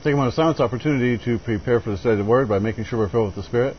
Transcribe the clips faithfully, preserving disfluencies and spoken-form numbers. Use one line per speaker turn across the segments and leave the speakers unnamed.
Take a moment of silence, opportunity to prepare for the study of the Word by making sure we're filled with the Spirit.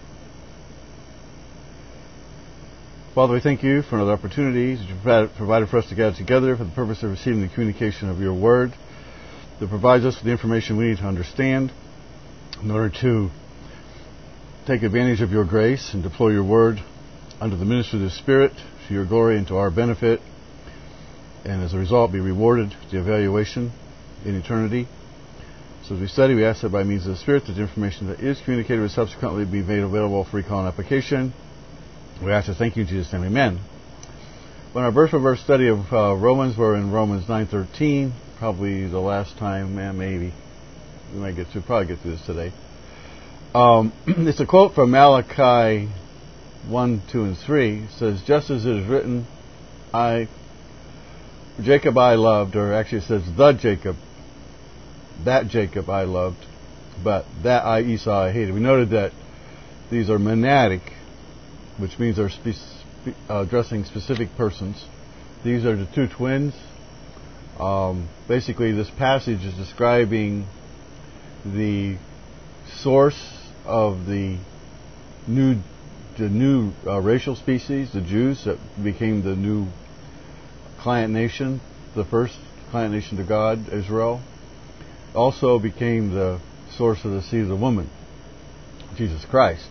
Father, we thank you for another opportunity that you've provided for us to gather together for the purpose of receiving the communication of your Word that provides us with the information we need to understand in order to take advantage of your grace and deploy your Word under the ministry of the Spirit to your glory and to our benefit, and as a result be rewarded the evaluation in eternity. So as we study, we ask that by means of the Spirit that the information that is communicated will subsequently be made available for recall and application. We ask to thank you in Jesus' name, amen. When our verse-by-verse study of uh, Romans, we're in Romans nine thirteen, probably the last time, man, maybe. We might get to, probably get to this today. Um, it's a quote from Malachi one, two, and three. It says, just as it is written, I, Jacob I loved, or actually it says, the Jacob, that Jacob I loved, but that I, Esau, I hated. We noted that these are monadic, which means they're spe- spe- uh, addressing specific persons. These are the two twins. Um, basically, this passage is describing the source of the new, the new uh, racial species, the Jews, that became the new client nation, the first client nation to God, Israel. Also became the source of the seed of the woman, Jesus Christ.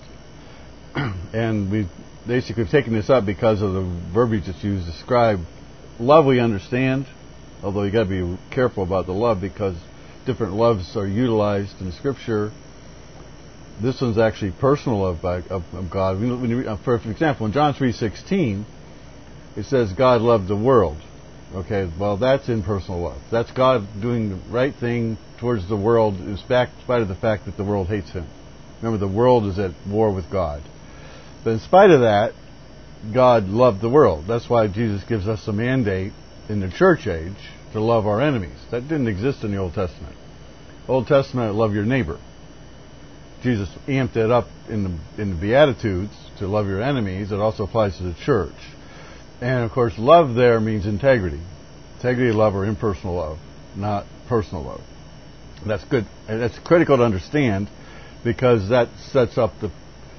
And we've basically taken this up because of the verbiage that's used to describe love. We understand, although you got to be careful about the love because different loves are utilized in Scripture. This one's actually personal love by, of, of God. When you, for example, in John three sixteen, it says God loved the world. Okay, well, that's impersonal love. That's God doing the right thing towards the world in spite of the fact that the world hates Him. Remember, the world is at war with God. But in spite of that, God loved the world. That's why Jesus gives us a mandate in the church age to love our enemies. That didn't exist in the Old Testament. Old Testament, love your neighbor. Jesus amped it up in the, in the Beatitudes to love your enemies. It also applies to the church. And, of course, love there means integrity. Integrity of love or impersonal love, not personal love. That's good. And that's critical to understand because that sets up the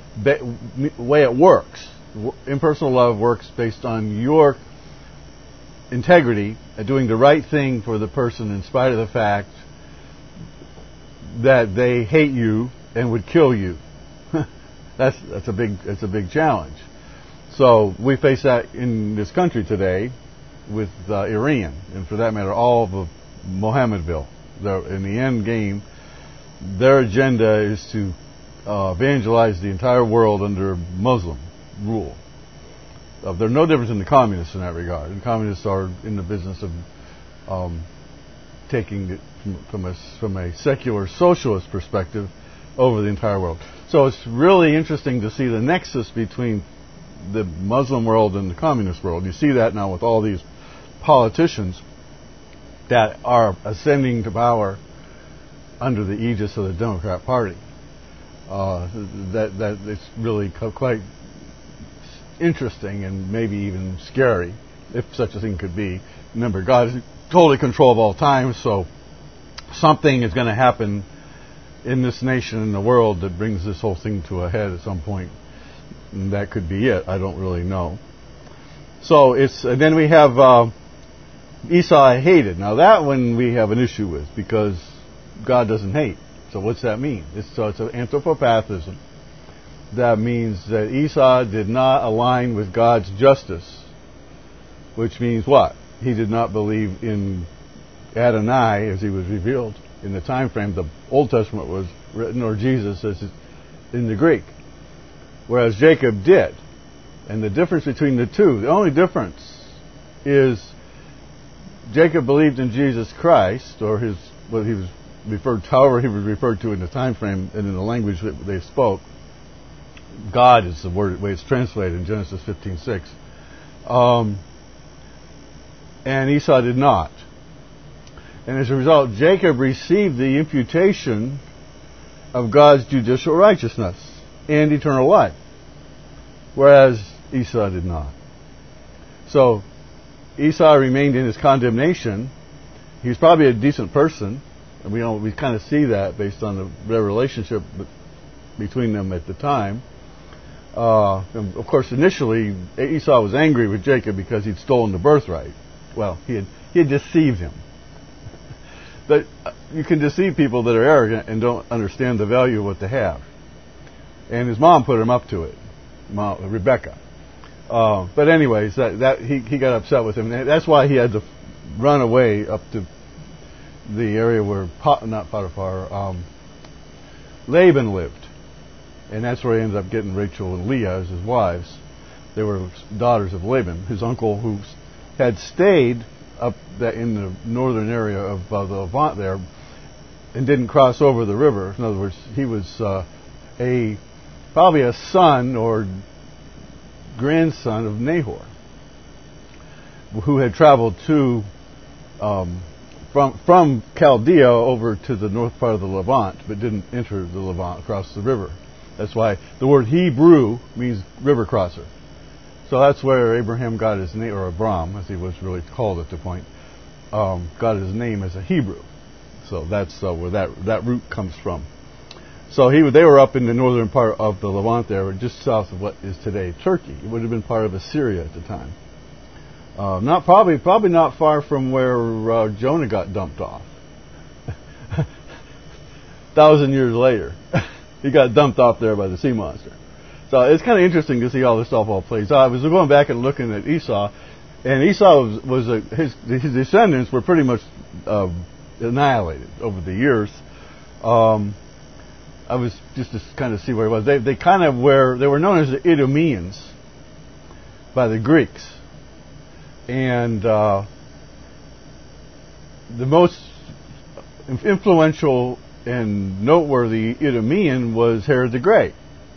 way it works. Impersonal love works based on your integrity and doing the right thing for the person in spite of the fact that they hate you and would kill you. that's that's a big that's a big challenge. So we face that in this country today with uh, Iran, and for that matter, all of Mohammedville. They're, in the end game, their agenda is to uh, evangelize the entire world under Muslim rule. Uh, they're no different than the communists in that regard. The communists are in the business of um, taking it from, from, a, from a secular socialist perspective over the entire world. So it's really interesting to see the nexus between the Muslim world and the communist world. You see that now with all these politicians that are ascending to power under the aegis of the Democrat Party. Uh, that that it's really quite interesting and maybe even scary, if such a thing could be. Remember, God is totally in control of all time, so something is going to happen in this nation and the world that brings this whole thing to a head at some point. And that could be it. I don't really know. So it's and then we have uh, Esau I hated. Now that one we have an issue with because God doesn't hate. So what's that mean? It's, so it's an anthropopathism. That means that Esau did not align with God's justice, which means what? He did not believe in Adonai as he was revealed in the time frame the Old Testament was written, or Jesus as in the Greek. Whereas Jacob did. And the difference between the two, the only difference is Jacob believed in Jesus Christ, or his what he was referred to, however he was referred to in the time frame and in the language that they spoke. God is the word way it's translated in Genesis fifteen six. Um, and Esau did not. And as a result, Jacob received the imputation of God's judicial righteousness and eternal life, whereas Esau did not. So Esau remained in his condemnation. He was probably a decent person, And we know, we kind of see that based on the, their relationship between them at the time. Uh, and of course, initially Esau was angry with Jacob because he'd stolen the birthright. Well, he had he had deceived him. But you can deceive people that are arrogant and don't understand the value of what they have. And his mom put him up to it, Mom, Rebecca. Uh, but anyways, that, that he he got upset with him. And that's why he had to run away up to the area where Pot, not Potiphar, um, Laban lived. And that's where he ended up getting Rachel and Leah as his wives. They were daughters of Laban, his uncle, who had stayed up in the northern area of uh, the Levant there and didn't cross over the river. In other words, he was uh, a probably a son or grandson of Nahor, who had traveled to um, from from Chaldea over to the north part of the Levant, but didn't enter the Levant across the river. That's why the word Hebrew means river crosser. So that's where Abraham got his name, or Abram, as he was really called at the point, um, got his name as a Hebrew. So that's uh, where that that root comes from. So he they were up in the northern part of the Levant there, just south of what is today Turkey. It would have been part of Assyria at the time. Uh, not probably probably not far from where uh, Jonah got dumped off. Thousand years later. He got dumped off there by the sea monster. So it's kind of interesting to see how this stuff all plays out. I was going back and looking at Esau, and Esau was, was a, his his descendants were pretty much uh, annihilated over the years. Um, I was just to kind of see where he was. They they kind of were they were known as the Idumeans by the Greeks, and uh, the most influential and noteworthy Idumean was Herod the Great.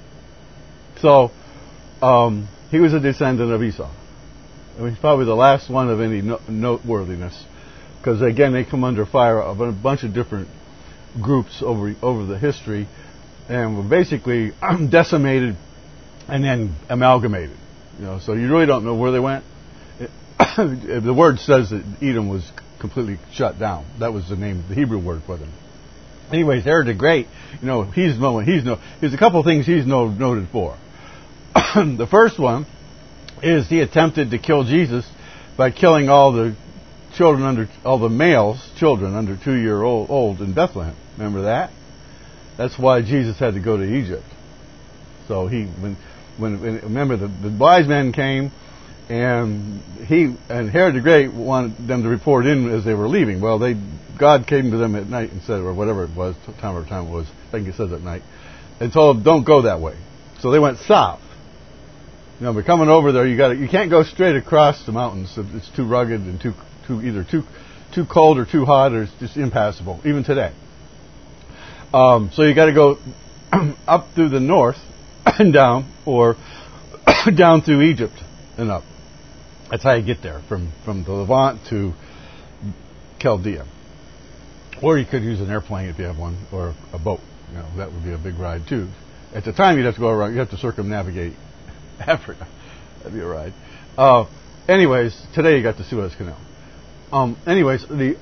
So um, he was a descendant of Esau. I mean, he's probably the last one of any no- noteworthiness, because again they come under fire of a bunch of different groups over over the history, and were basically decimated and then amalgamated. You know, so you really don't know where they went. It, the word says that Edom was completely shut down. That was the name, the Hebrew word for them. Anyways, Herod the Great, you know, he's known. He's no. There's a couple of things he's no, noted for. The first one is he attempted to kill Jesus by killing all the children under, all the males, children under two year old, old in Bethlehem. Remember that? That's why Jesus had to go to Egypt. So he, when, when, when remember the, the wise men came, and he and Herod the Great wanted them to report in as they were leaving. Well, they God came to them at night and said, or whatever it was, time or time it was, I think he says at night, and told them, don't go that way. So they went south. You know, but coming over there, you got you can't go straight across the mountains. It's too rugged and too too either too too cold or too hot, or it's just impassable, even today. Um, so you got to go up through the north and down, or down through Egypt and up. That's how you get there, from, from the Levant to Chaldea. Or you could use an airplane if you have one, or a boat. You know, that would be a big ride too. At the time, you'd have to go around. You have to circumnavigate Africa. That'd be a ride. Uh, anyways, today you got the Suez Canal. Um, anyways, the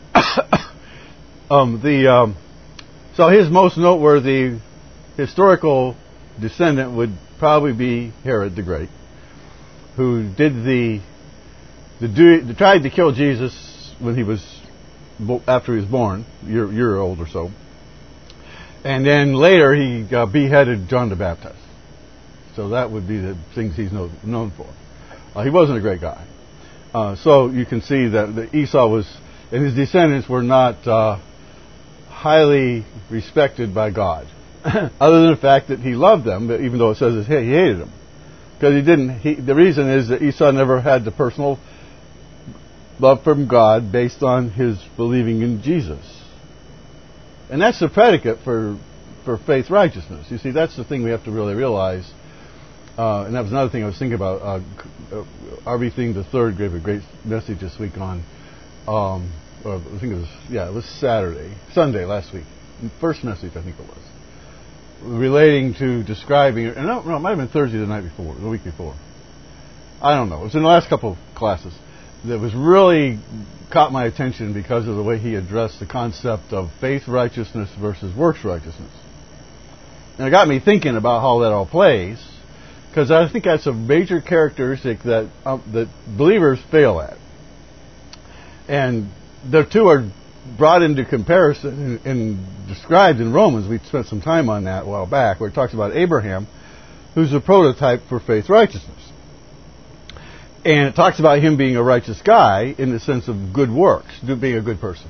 um, the um, so his most noteworthy historical descendant would probably be Herod the Great, who did the the do, tried to kill Jesus when he was after he was born, year year old or so, and then later he uh, beheaded John the Baptist. So that would be the things he's know, known for. Uh, he wasn't a great guy. Uh, so you can see that the Esau was, and his descendants were not uh, highly respected by God, other than the fact that he loved them, but even though it says he hated them. Because he didn't. He, the reason is that Esau never had the personal love from God based on his believing in Jesus, and that's the predicate for for faith righteousness. You see, that's the thing we have to really realize. Uh, and that was another thing I was thinking about. Uh, R V Thing the Third gave a great message this week on. Um, or I think it was yeah, it was Saturday, Sunday last week. First message, I think it was, relating to describing, and no, no, it might have been Thursday the night before, the week before. I don't know. It was in the last couple of classes. that was really caught my attention because of the way he addressed the concept of faith righteousness versus works righteousness. And it got me thinking about how that all plays, because I think that's a major characteristic that uh, that believers fail at. And the two are brought into comparison and, and described in Romans. We spent some time on that a while back, where it talks about Abraham, who's a prototype for faith righteousness. And it talks about him being a righteous guy in the sense of good works, being a good person.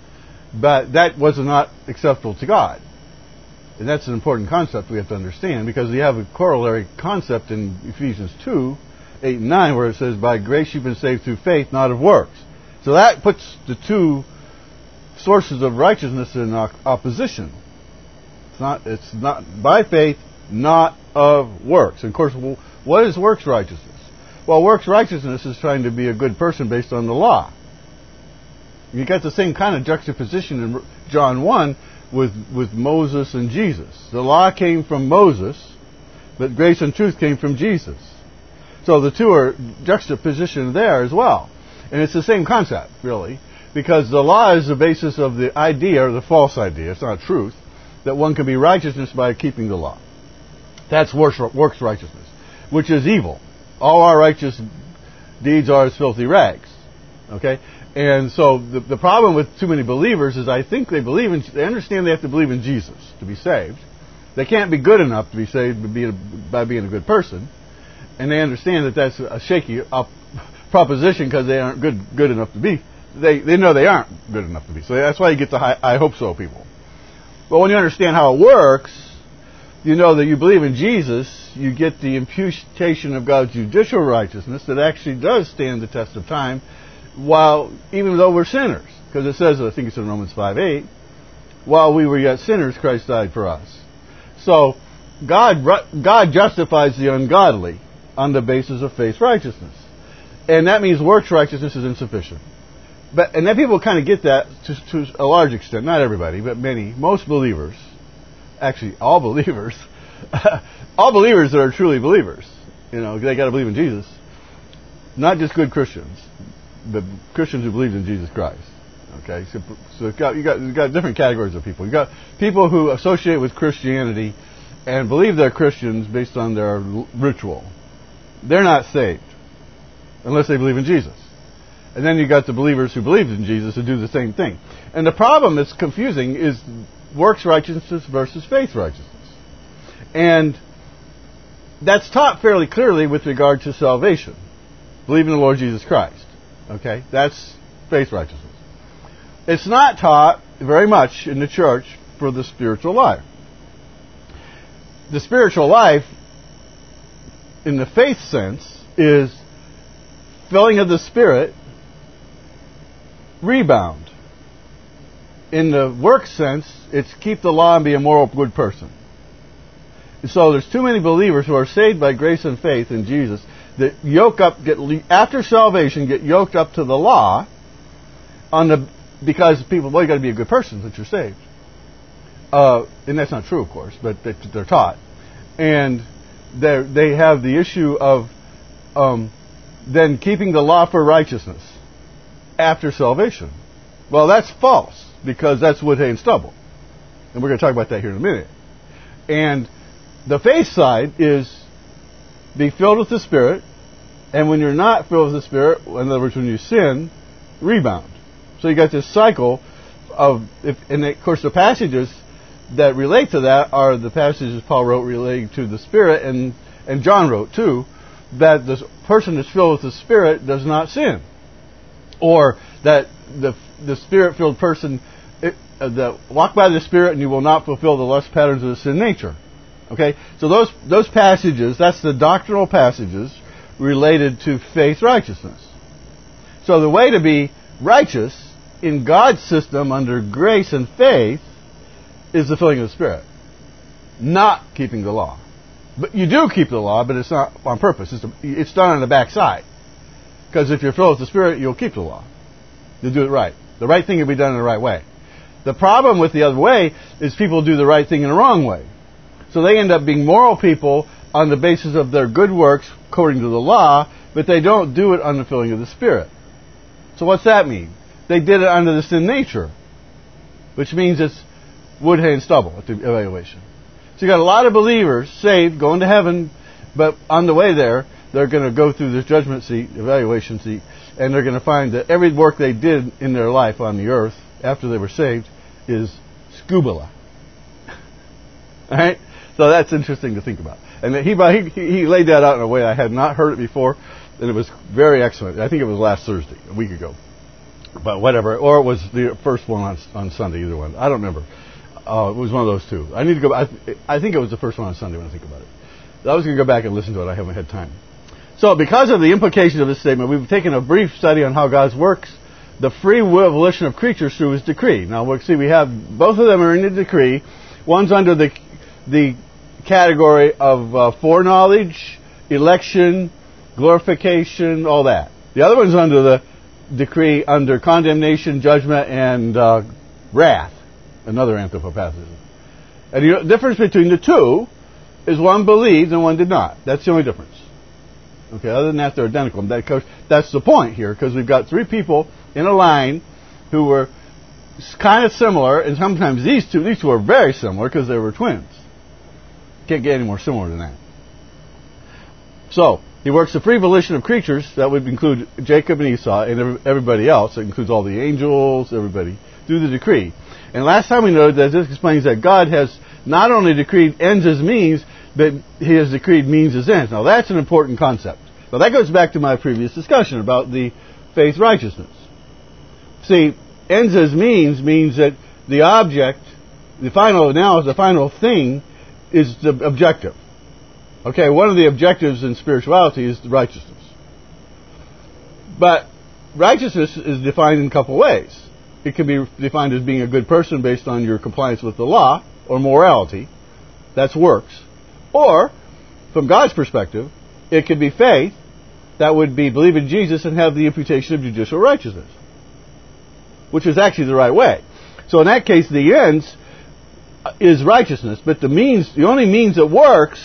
But that was not acceptable to God. And that's an important concept we have to understand, because we have a corollary concept in Ephesians two, eight and nine, where it says, by grace you've been saved through faith, not of works. So that puts the two sources of righteousness in opposition. It's not, it's not by faith, not of works. And of course, what is works righteousness? Well, works righteousness is trying to be a good person based on the law. You got the same kind of juxtaposition in John one with, with Moses and Jesus. The law came from Moses, but grace and truth came from Jesus. So the two are juxtapositioned there as well. And it's the same concept, really, because the law is the basis of the idea, or the false idea, it's not truth, that one can be righteousness by keeping the law. That's works righteousness, which is evil. All our righteous deeds are as filthy rags. Okay? And so the, the problem with too many believers is I think they believe in, they understand they have to believe in Jesus to be saved. They can't be good enough to be saved by being a, by being a good person. And they understand that that's a shaky up proposition because they aren't good good enough to be. They they know they aren't good enough to be. So that's why you get the high, I hope so people. But when you understand how it works, you know that you believe in Jesus, you get the imputation of God's judicial righteousness that actually does stand the test of time, while even though we're sinners. Because it says, I think it's in Romans five eight, while we were yet sinners, Christ died for us. So God God justifies the ungodly on the basis of faith righteousness. And that means works righteousness is insufficient. But and then people kind of get that to, to a large extent, not everybody, but many, most believers, actually all believers, all believers that are truly believers, you know, they got to believe in Jesus, not just good Christians, but Christians who believe in Jesus Christ. Okay, so, so you've got, you got you got different categories of people. You got people who associate with Christianity and believe they're Christians based on their ritual. They're not saved unless they believe in Jesus. And then you got the believers who believe in Jesus who do the same thing. And the problem that's confusing is works righteousness versus faith righteousness. And that's taught fairly clearly with regard to salvation. Believe in the Lord Jesus Christ. Okay? That's faith righteousness. It's not taught very much in the church for the spiritual life. The spiritual life, in the faith sense, is filling of the Spirit, rebound. In the work sense, it's keep the law and be a moral good person. And so there's too many believers who are saved by grace and faith in Jesus that yoke up, get after salvation, get yoked up to the law on the because people, well, you got to be a good person that you're saved. Uh, and that's not true, of course, but they're taught. And they have the issue of um, then keeping the law for righteousness after salvation. Well, that's false, because that's wood, hay, and stubble. And we're going to talk about that here in a minute. And the faith side is be filled with the Spirit, and when you're not filled with the Spirit, in other words, when you sin, rebound. So you got this cycle of, if, and of course the passages that relate to that are the passages Paul wrote relating to the Spirit, and, and John wrote too, that the person that's filled with the Spirit does not sin. Or that the the Spirit-filled person, it, uh, that walk by the Spirit and you will not fulfill the lust patterns of the sin nature. Okay? So those those passages, that's the doctrinal passages related to faith righteousness. So the way to be righteous in God's system under grace and faith is the filling of the Spirit, not keeping the law. But you do keep the law, but it's not on purpose. It's, a, it's done on the backside. Because if you're filled with the Spirit, you'll keep the law. You'll do it right. The right thing will be done in the right way. The problem with the other way is people do the right thing in the wrong way. So they end up being moral people on the basis of their good works according to the law, but they don't do it on the filling of the Spirit. So what's that mean? They did it under the sin nature, which means it's wood, hay, and stubble at the evaluation. So you got a lot of believers saved, going to heaven, but on the way there, they're going to go through this judgment seat, evaluation seat, and they're going to find that every work they did in their life on the earth after they were saved is scubala. All right? So that's interesting to think about. And he, he he laid that out in a way I had not heard it before, and it was very excellent. I think it was last Thursday, a week ago. But whatever. Or it was the first one on, on Sunday, either one. I don't remember. Uh, it was one of those two. I need to go back. I, I think it was the first one on Sunday when I think about it. I was going to go back and listen to it. I haven't had time. So because of the implications of this statement, we've taken a brief study on how God works the free will volition of creatures through His decree. Now, we'll see we have both of them are in the decree. One's under the the category of uh, foreknowledge, election, glorification, all that. The other one's under the decree under condemnation, judgment, and uh, wrath, another anthropopathism. And the difference between the two is one believed and one did not. That's the only difference. Okay, other than that, they're identical. That, course, that's the point here, because we've got three people in a line who were kind of similar, and sometimes these two, these two are very similar because they were twins. Can't get any more similar than that. So, He works the free volition of creatures, that would include Jacob and Esau, and everybody else. It includes all the angels, everybody, through the decree. And last time we noted that this explains that God has not only decreed ends as means, but He has decreed means as ends. Now that's an important concept. Now that goes back to my previous discussion about the faith righteousness. See, ends as means means that the object, the final analysis, the final thing, is the objective. Okay, one of the objectives in spirituality is righteousness. But righteousness is defined in a couple ways. It can be defined as being a good person based on your compliance with the law, or morality. That's works. Or, from God's perspective, it could be faith. That would be believe in Jesus and have the imputation of judicial righteousness, which is actually the right way. So in that case, the ends is righteousness, but the means, the only means that works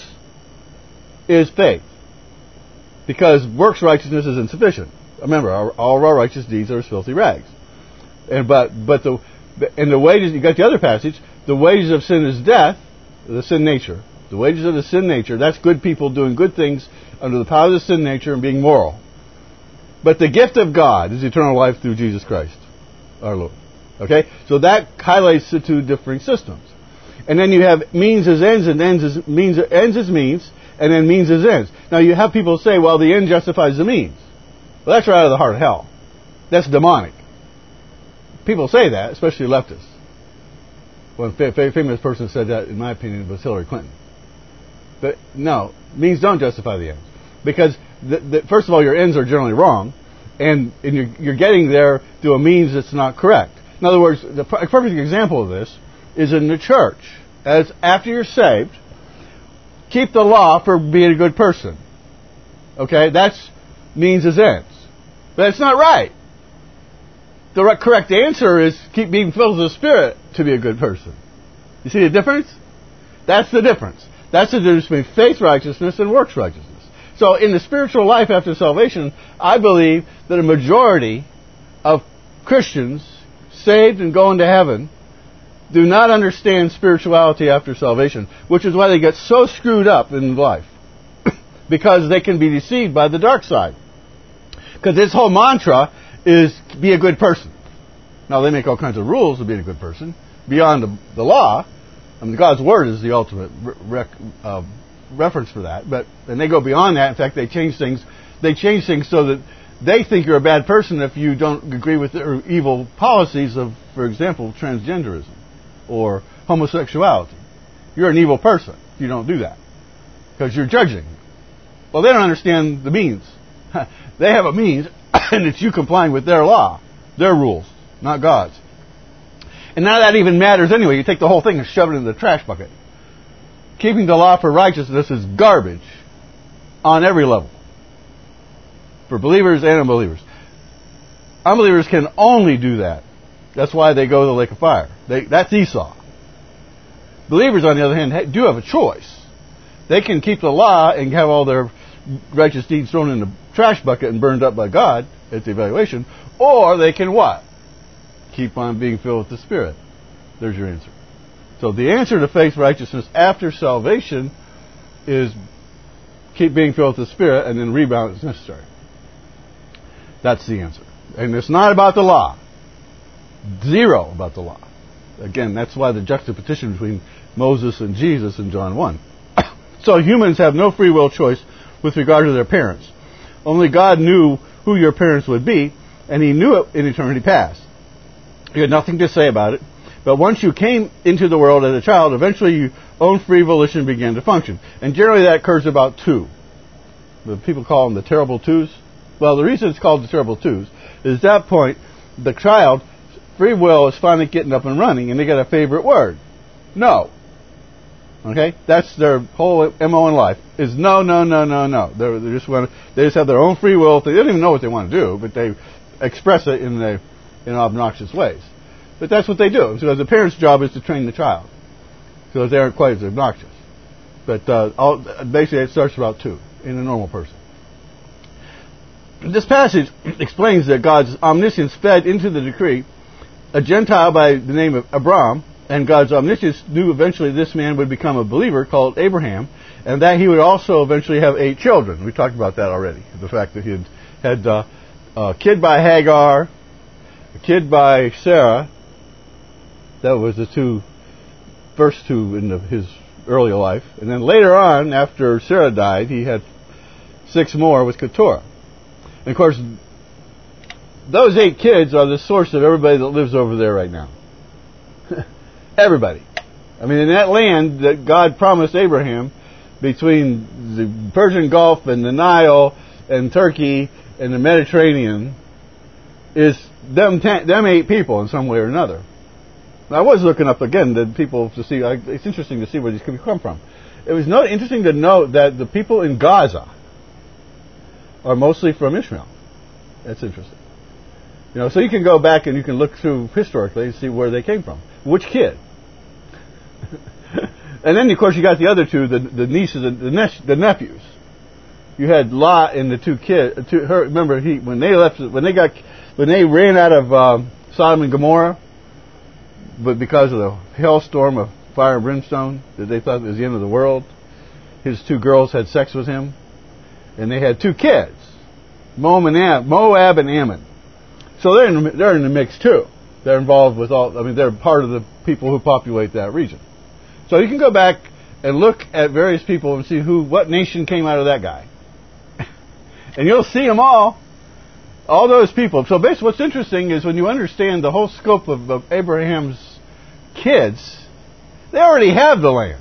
is faith. Because works righteousness is insufficient. Remember, our, all of our righteous deeds are as filthy rags. And but but the and the wages, you got the other passage, the wages of sin is death, the sin nature. The wages of the sin nature, that's good people doing good things under the power of the sin nature and being moral. But the gift of God is eternal life through Jesus Christ, our Lord. Okay? So that highlights the two differing systems. And then you have means as ends and ends as means ends as means, and then means as ends. Now you have people say, well, the end justifies the means. Well, that's right out of the heart of hell. That's demonic. People say that, especially leftists. One famous person said that, in my opinion, was Hillary Clinton. But no, means don't justify the ends. Because, the, the, first of all, your ends are generally wrong, and, and you're, you're getting there through a means that's not correct. In other words, the a perfect example of this is in the church. As after you're saved, keep the law for being a good person. Okay? That's means as ends. But it's not right. The correct answer is keep being filled with the Spirit to be a good person. You see the difference? That's the difference. That's the difference between faith righteousness and works righteousness. So in the spiritual life after salvation, I believe that a majority of Christians saved and going to heaven do not understand spirituality after salvation, which is why they get so screwed up in life. Because they can be deceived by the dark side. Because this whole mantra is be a good person. Now they make all kinds of rules to being a good person beyond the, the law. I mean, God's Word is the ultimate rec, uh, reference for that. But and they go beyond that. In fact, they change things. They change things so that they think you're a bad person if you don't agree with their evil policies of, for example, transgenderism or homosexuality. You're an evil person if you don't do that because you're judging. Well, they don't understand the means. They have a means, and it's you complying with their law, their rules, not God's. And none of that even matters anyway. You take the whole thing and shove it in the trash bucket. Keeping the law for righteousness is garbage on every level. For believers and unbelievers. Unbelievers can only do that. That's why they go to the lake of fire. They, that's Esau. Believers, on the other hand, do have a choice. They can keep the law and have all their righteous deeds thrown in the trash bucket and burned up by God, at the evaluation, or they can what? Keep on being filled with the Spirit. There's your answer. So the answer to faith righteousness after salvation is keep being filled with the Spirit, and then rebound is necessary. That's the answer. And it's not about the law. Zero about the law. Again, that's why the juxtaposition between Moses and Jesus in John one. So humans have no free will choice with regard to their parents. Only God knew who your parents would be, and He knew it in eternity past. You had nothing to say about it. But once you came into the world as a child, eventually your own free volition began to function. And generally that occurs about two. The people call them the terrible twos. Well, the reason it's called the terrible twos is at that point, the child, free will is finally getting up and running, and they got a favorite word. No. Okay? That's their whole M O in life, is no, no, no, no, no. They're, they just want to, they just have their own free will. They don't even know what they want to do, but they express it in, the, in obnoxious ways. But that's what they do. So the parent's job is to train the child, so they aren't quite as obnoxious. But uh, all, basically it starts about two in a normal person. This passage explains that God's omniscience fed into the decree a Gentile by the name of Abram, and God's omniscience knew eventually this man would become a believer called Abraham, and that he would also eventually have eight children. We talked about that already. The fact that he had, had uh, a kid by Hagar, a kid by Sarah. That was the two, first two in the, his earlier life. And then later on, after Sarah died, he had six more with Keturah. And of course, those eight kids are the source of everybody that lives over there right now. Everybody. I mean, in that land that God promised Abraham, between the Persian Gulf and the Nile and Turkey and the Mediterranean, is them, ten, them eight people in some way or another. I was looking up again the people to see. It's interesting to see where these could come from. It was not interesting to note that the people in Gaza are mostly from Ishmael. That's interesting. You know, so you can go back and you can look through historically and see where they came from. Which kid? And then of course you got the other two, the, the nieces and the, ne- the nephews. You had Lot and the two kids. Two, her, remember, he when they left, when they got, when they ran out of um, Sodom and Gomorrah. But because of the hailstorm of fire and brimstone that they thought was the end of the world, his two girls had sex with him, and they had two kids, Moab and Ammon. So they're in the, they're in the mix too. They're involved with all. I mean, they're part of the people who populate that region. So you can go back and look at various people and see who, what nation came out of that guy, and you'll see them all. All those people. So basically what's interesting is when you understand the whole scope of, of Abraham's kids, they already have the land.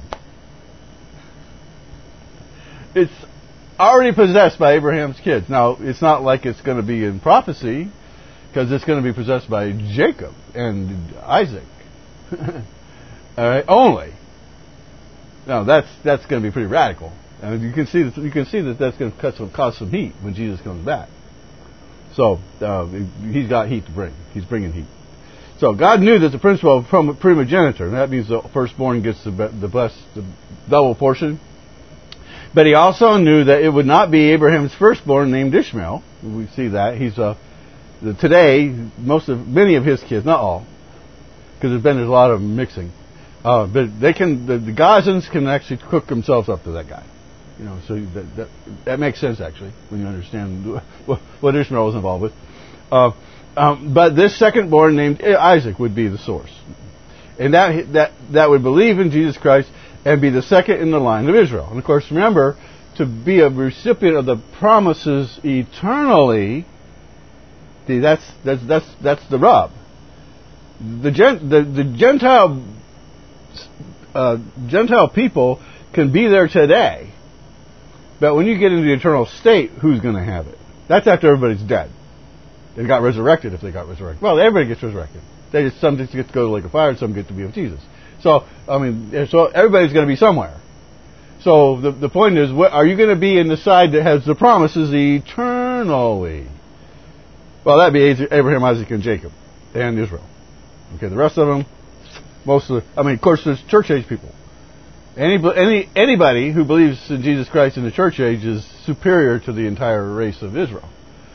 It's already possessed by Abraham's kids. Now, it's not like it's going to be in prophecy, because it's going to be possessed by Jacob and Isaac. All right, only. Now, that's that's going to be pretty radical. And you can see that, you can see that that's going to cause some, cause some heat when Jesus comes back. So, uh, he's got heat to bring. He's bringing heat. So, God knew that the principle of primogeniture, and that means the firstborn gets the, the blessed, the double portion. But he also knew that it would not be Abraham's firstborn named Ishmael. We see that. He's, uh, the, today, most of, many of his kids, not all, because there's been there's a lot of mixing, uh, but they can, the, the Gazans can actually cook themselves up to that guy. You know, so that, that that makes sense actually when you understand what Ishmael was involved with. Uh, um, but this second born named Isaac would be the source, and that that that would believe in Jesus Christ and be the second in the line of Israel. And of course, remember, to be a recipient of the promises eternally, see, that's that's that's that's the rub. The gen, the, the Gentile uh, Gentile people can be there today. But when you get into the eternal state, who's going to have it? That's after everybody's dead. They got resurrected if they got resurrected. Well, everybody gets resurrected. They just, some just get to go to the lake of fire and some get to be with Jesus. So, I mean, so everybody's going to be somewhere. So the the point is, what, are you going to be in the side that has the promises eternally? Well, that'd be Abraham, Isaac, and Jacob, and Israel. Okay, the rest of them, most of the, I mean, of course, there's church age people. Any, any, anybody who believes in Jesus Christ in the church age is superior to the entire race of Israel.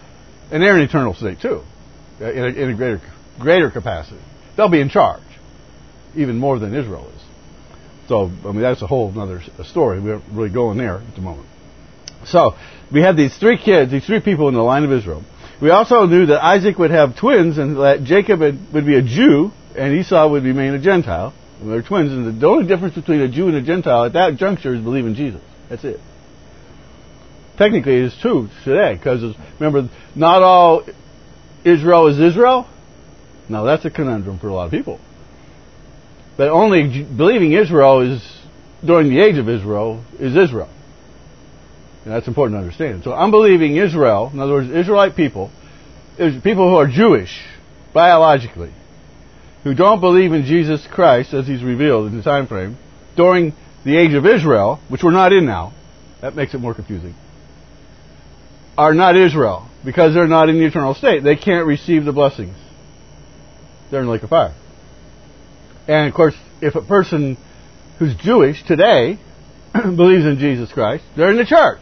And they're in eternal state too, in a, in a greater, greater capacity. They'll be in charge, even more than Israel is. So, I mean, that's a whole other story. We're really going there at the moment. So, we have these three kids, these three people in the line of Israel. We also knew that Isaac would have twins and that Jacob would be a Jew and Esau would remain a Gentile. And they're twins, and the only difference between a Jew and a Gentile at that juncture is believing Jesus. That's it. Technically, it is true today, because remember, not all Israel is Israel. Now, that's a conundrum for a lot of people. But only believing Israel is, during the age of Israel, is Israel. And that's important to understand. So, unbelieving Israel, in other words, Israelite people, is people who are Jewish, biologically, who don't believe in Jesus Christ as He's revealed in the time frame, during the age of Israel, which we're not in now, that makes it more confusing, are not Israel, because they're not in the eternal state. They can't receive the blessings. They're in the lake of fire. And, of course, if a person who's Jewish today believes in Jesus Christ, they're in the church.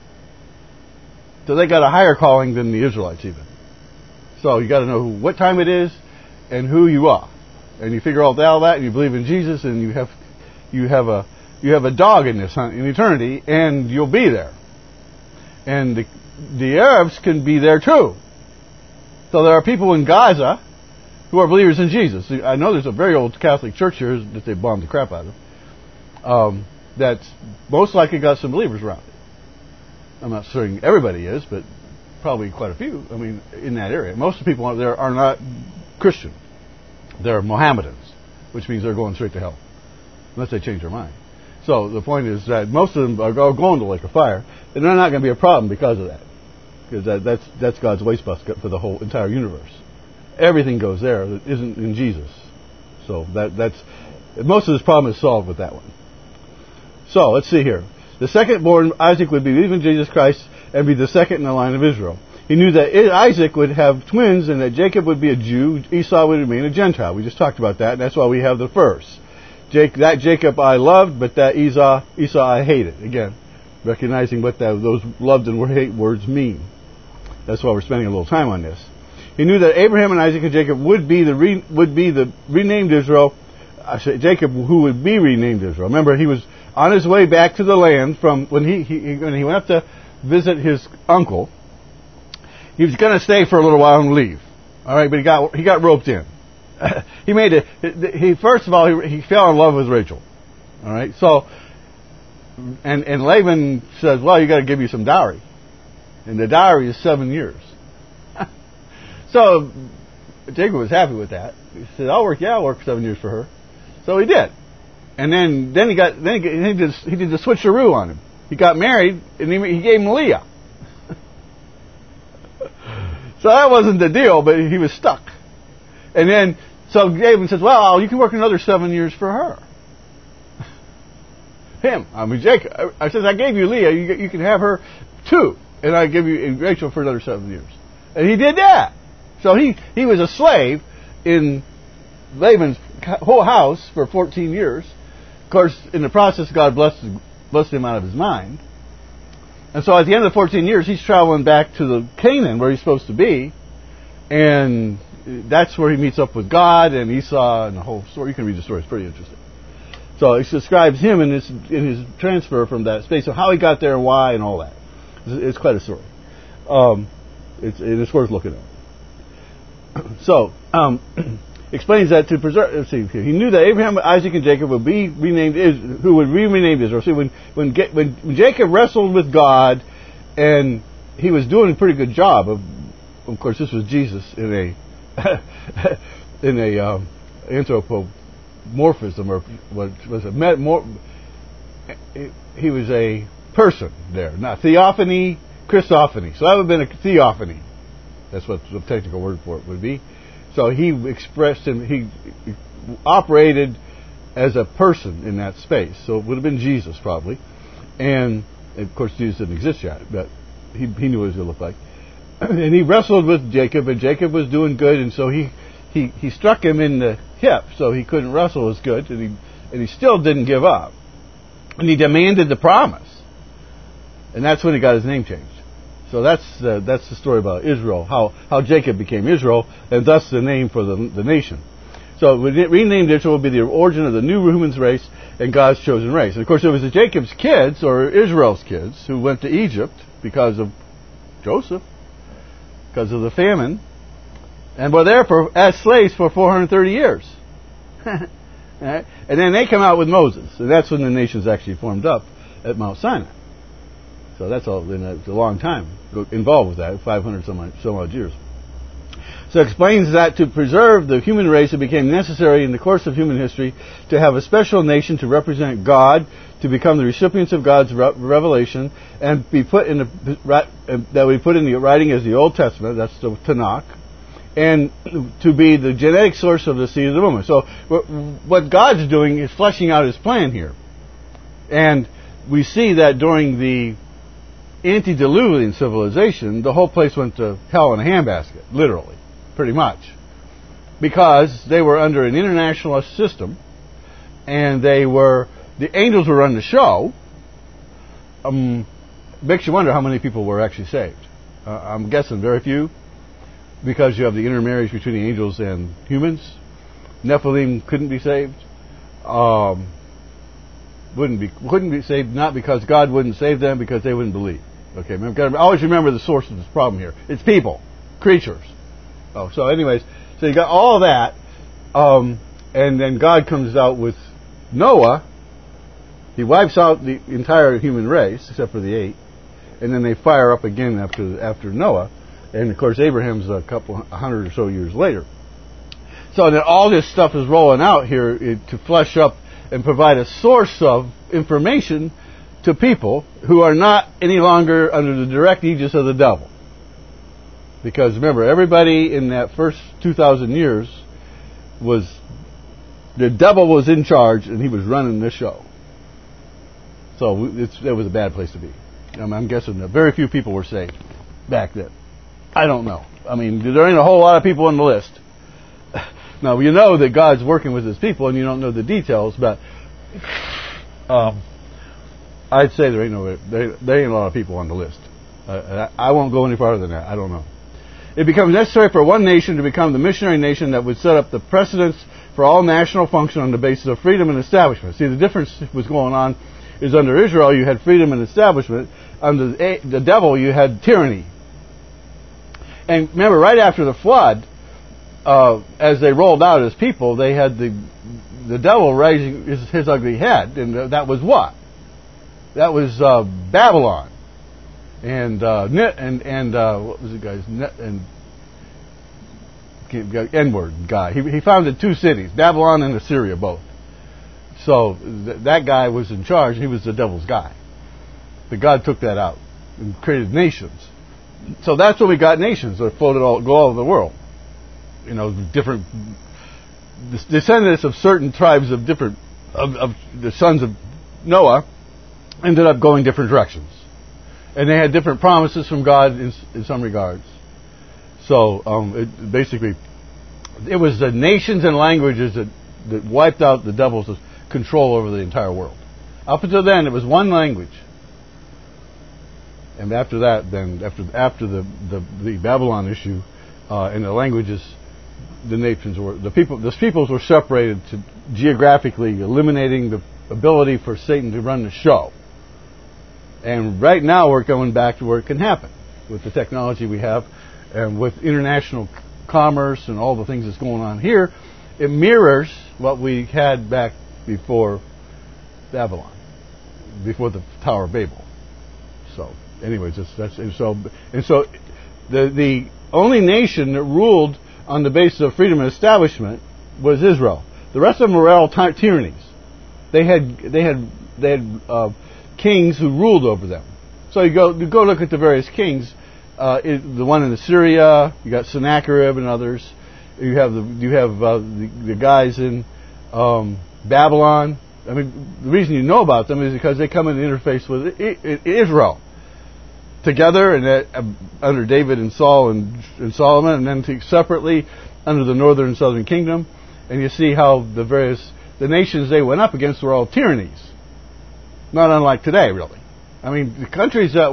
So they got a higher calling than the Israelites even. So you got to know who, what time it is and who you are. And you figure out all that, and you believe in Jesus, and you have you have a you have a dog in this in eternity, and you'll be there. And the the Arabs can be there too. So there are people in Gaza who are believers in Jesus. I know there's a very old Catholic church here that they bombed the crap out of. Um, that's most likely got some believers around it. I'm not saying everybody is, but probably quite a few. I mean, in that area, most of the people out there are not Christian. They're Mohammedans, which means they're going straight to hell, unless they change their mind. So the point is that most of them are going to the lake of fire, and they're not going to be a problem because of that, because that, that's that's God's wastebasket for the whole entire universe. Everything goes there that isn't in Jesus. So that that's most of this problem is solved with that one. So let's see here. The second-born Isaac would believe in Jesus Christ and be the second in the line of Israel. He knew that Isaac would have twins and that Jacob would be a Jew, Esau would remain a Gentile. We just talked about that, and that's why we have the first. Jake, that Jacob I loved, but that Esau, Esau I hated. Again, recognizing what that, those loved and hate words mean. That's why we're spending a little time on this. He knew that Abraham and Isaac and Jacob would be the re, would be the renamed Israel. I say Jacob, who would be renamed Israel. Remember, he was on his way back to the land from when he, he when he went up to visit his uncle. He was going to stay for a little while and leave. All right, but he got he got roped in. he made it. He first of all he, he fell in love with Rachel. All right, so and and Laban says, "Well, you got to give you some dowry," and the dowry is seven years. So Jacob was happy with that. He said, "I'll work. Yeah, I'll work seven years for her." So he did, and then then he got then he, he did he did the switcheroo on him. He got married, and he, he gave him Leah. So that wasn't the deal, but he was stuck. And then, so Laban says, well, you can work another seven years for her. Him. I mean, Jacob. I says, I gave you Leah, you, you can have her too. And I give you Rachel for another seven years. And he did that. So he, he was a slave in Laban's whole house for fourteen years. Of course, in the process, God blessed, blessed him out of his mind. And so at the end of the fourteen years, he's traveling back to the Canaan where he's supposed to be. And that's where he meets up with God and Esau and the whole story. You can read the story. It's pretty interesting. So it describes him in his, in his transfer from that space, of how he got there and why and all that. It's, it's quite a story. Um, it's, it's worth looking at. So, um, explains that to preserve. Let's see, he knew that Abraham, Isaac, and Jacob would be renamed, who would be renamed Israel. See, when when, when Jacob wrestled with God, and he was doing a pretty good job of, of course, this was Jesus in a in a um, anthropomorphism, or what was it? Met, more, he was a person there, not theophany, Christophany. So that would have been a theophany. That's what the technical word for it would be. So he expressed him, he operated as a person in that space. So it would have been Jesus probably. And of course Jesus didn't exist yet, but he, he knew what he was going to look like. And he wrestled with Jacob, and Jacob was doing good, and so he, he, he struck him in the hip, so he couldn't wrestle as good, and he, and he still didn't give up. And he demanded the promise. And that's when he got his name changed. So that's uh, that's the story about Israel, how, how Jacob became Israel, and thus the name for the, the nation. So renamed Israel will be the origin of the new human race and God's chosen race. And of course, it was Jacob's kids, or Israel's kids, who went to Egypt because of Joseph, because of the famine, and were there for, as slaves for four hundred thirty years. Right? And then they come out with Moses, and that's when the nations actually formed up at Mount Sinai. So that's all. It's a long time involved with that, five hundred some odd, some odd years. So it explains that to preserve the human race, it became necessary in the course of human history to have a special nation to represent God, to become the recipients of God's re- revelation, and be put in the that we put in the writing as the Old Testament. That's the Tanakh, and to be the genetic source of the seed of the woman. So what God's doing is fleshing out His plan here, and we see that during the antediluvian civilization, the whole place went to hell in a handbasket, literally. Pretty much, because they were under an internationalist system, and they were the angels were running the show. Um, makes you wonder how many people were actually saved. Uh, I'm guessing very few, because you have the intermarriage between the angels and humans. Nephilim couldn't be saved. Um, wouldn't be couldn't be saved not because God wouldn't save them, because they wouldn't believe. Okay, remember, always remember the source of this problem here. It's people, creatures. Oh, so anyways, so you got all that, um, and then God comes out with Noah. He wipes out the entire human race, except for the eight, and then they fire up again after after Noah, and of course Abraham's a couple, a hundred or so years later. So then all this stuff is rolling out here it, to flesh up and provide a source of information to people who are not any longer under the direct aegis of the devil. Because remember, everybody in that first two thousand years was, the devil was in charge and he was running this show. So it's, it was a bad place to be. I'm, I'm guessing that very few people were saved back then. I don't know. I mean, there ain't a whole lot of people on the list. Now, you know that God's working with His people and you don't know the details, but um, I'd say there ain't, no, there, there ain't a lot of people on the list. Uh, I, I won't go any farther than that. I don't know. It becomes necessary for one nation to become the missionary nation that would set up the precedents for all national function on the basis of freedom and establishment. See, the difference was going on is under Israel you had freedom and establishment. Under the, the devil you had tyranny. And remember, right after the flood, uh, as they rolled out as people, they had the the devil raising his, his ugly head, and that was what? That was uh, Babylon. And uh, and and uh, what was the guy's and N-word guy? He he founded two cities, Babylon and Assyria, both. So th- that guy was in charge. He was the devil's guy. But God took that out and created nations. So that's when we got nations that floated all go all over the world. You know, different descendants of certain tribes of different of, of the sons of Noah ended up going different directions. And they had different promises from God in, in some regards. So um, it, basically, it was the nations and languages that, that wiped out the devil's control over the entire world. Up until then, it was one language. And after that, then after after the the, the Babylon issue uh, and the languages, the nations were the people. The peoples were separated to geographically, eliminating the ability for Satan to run the show. And right now we're going back to where it can happen with the technology we have and with international c- commerce and all the things that's going on here. It mirrors what we had back before Babylon, before the Tower of Babel. So, anyways, that's, that's and so and so the the only nation that ruled on the basis of freedom and establishment was Israel. The rest of them were all ty- tyrannies. They had they had they had uh, kings who ruled over them. So you go you go look at the various kings. Uh, it, the one in Assyria, you got Sennacherib and others. You have the you have uh, the, the guys in um, Babylon. I mean, the reason you know about them is because they come in interface with I- I- Israel together, and that, uh, under David and Saul and, and Solomon, and then to, separately under the northern and southern kingdom. And you see how the various the nations they went up against were all tyrannies, not unlike today, really. I mean, the countries that were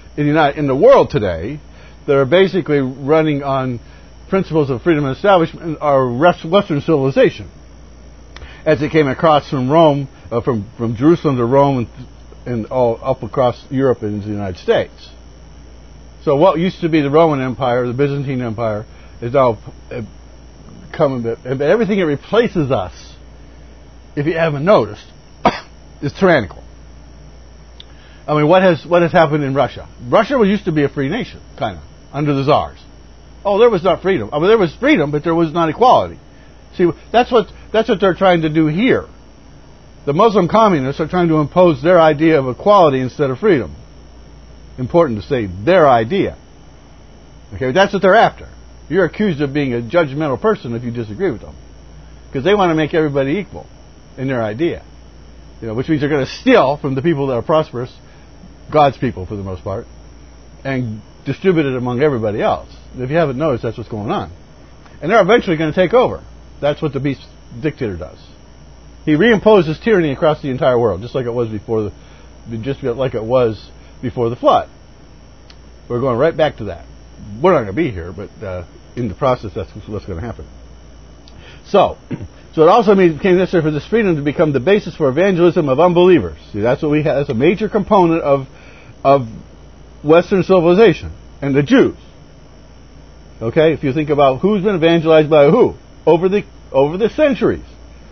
in the, United, in the world today that are basically running on principles of freedom and establishment are Western civilization, as it came across from Rome, uh, from from Jerusalem to Rome, and, and all up across Europe and into the United States. So what used to be the Roman Empire, the Byzantine Empire, is now coming. But everything that replaces us, if you haven't noticed, is tyrannical. I mean, what has what has happened in Russia? Russia used to be a free nation, kind of, under the czars. Oh, there was not freedom. I mean, there was freedom, but there was not equality. See, that's what that's what they're trying to do here. The Muslim communists are trying to impose their idea of equality instead of freedom. Important to say, their idea. Okay, that's what they're after. You're accused of being a judgmental person if you disagree with them, because they want to make everybody equal in their idea. You know, which means they're going to steal from the people that are prosperous, God's people for the most part, and distribute it among everybody else. If you haven't noticed, that's what's going on. And they're eventually going to take over. That's what the beast dictator does. He reimposes tyranny across the entire world, just like it was before the, just like it was before the flood. We're going right back to that. We're not going to be here, but uh, in the process, that's what's going to happen. So, so it also became necessary for this freedom to become the basis for evangelism of unbelievers. See, that's what we have. That's a major component of of Western civilization and the Jews. Okay, if you think about who's been evangelized by who over the over the centuries.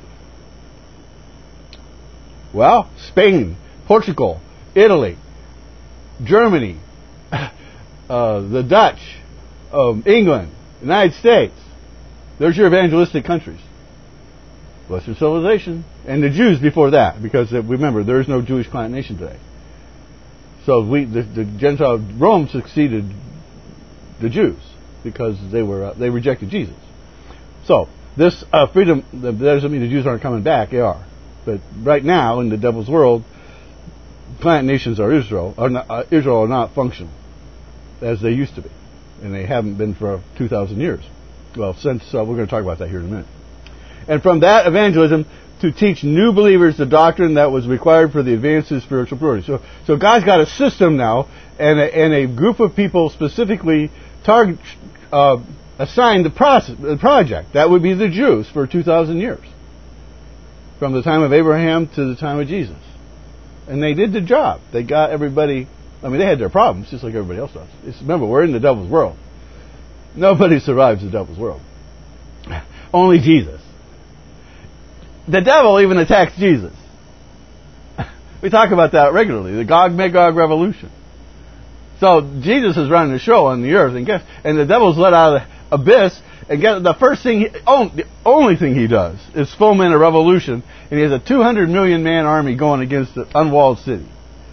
Well, Spain, Portugal, Italy, Germany, uh, the Dutch, um, England, United States. There's your evangelistic countries. Western civilization. And the Jews before that, because uh, remember, there is no Jewish client nation today. So we, the, the Gentile Rome succeeded the Jews because they were uh, they rejected Jesus. So this uh, freedom, that doesn't mean the Jews aren't coming back. They are. But right now, in the devil's world, client nations are Israel, are not, uh, Israel are not functional as they used to be, and they haven't been for two thousand years. Well, since uh, we're going to talk about that here in a minute. And from that evangelism to teach new believers the doctrine that was required for the advance of spiritual purity. So, so God's got a system now, and a, and a group of people specifically target, uh, assigned the process, the project. That would be the Jews for two thousand years, from the time of Abraham to the time of Jesus. And they did the job. They got everybody. I mean, they had their problems, just like everybody else does. It's, remember, we're in the devil's world. Nobody survives the devil's world. Only Jesus. The devil even attacks Jesus. We talk about that regularly, the Gog-Magog revolution. So Jesus is running the show on the earth, and guess, and the devil's let out of the abyss, and guess, the first thing, he, oh, the only thing he does is foment a revolution, and he has a two hundred million man army going against the unwalled city.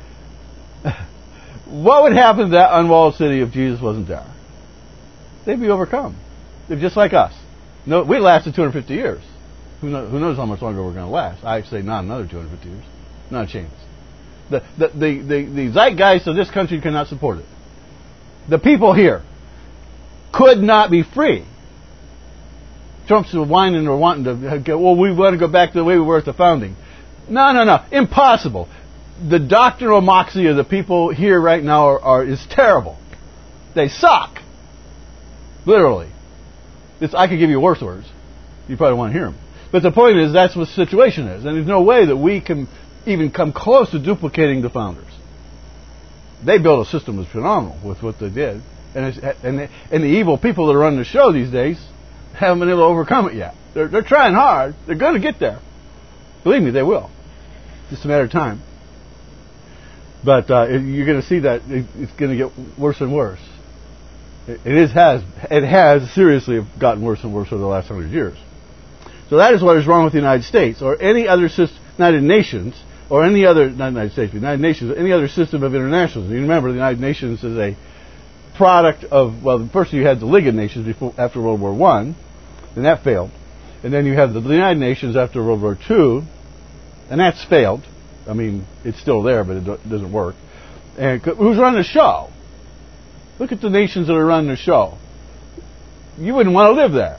What would happen to that unwalled city if Jesus wasn't there? They'd be overcome. They're just like us. No, we lasted two hundred fifty years. Who knows, who knows how much longer we're going to last? I say not another two hundred fifty years. Not a chance. The, the, the, the, the zeitgeist of this country cannot support it. The people here could not be free. Trump's whining or wanting to go, well, we want to go back to the way we were at the founding. No, no, no. Impossible. The doctrinal moxie of the people here right now are, are is terrible. They suck. Literally. It's, I could give you worse words. You probably want to hear them. But the point is, that's what the situation is. And there's no way that we can even come close to duplicating the founders. They built a system that's phenomenal with what they did. And, it's, and, the, and the evil people that are running the show these days haven't been able to overcome it yet. They're, they're trying hard. They're going to get there. Believe me, they will. It's just a matter of time. But uh, you're going to see that it, it's going to get worse and worse. It, it is has it has seriously gotten worse and worse over the last hundred years. So that is what is wrong with the United States or any other system, United Nations, or any other not United States, but United Nations, or any other system of internationalism. You remember, the United Nations is a product of, well, first you had the League of Nations before after World War One, and that failed, and then you have the United Nations after World War Two, and that's failed. I mean, it's still there, but it do- doesn't work. And who's running the show? Look at the nations that are running the show. You wouldn't want to live there.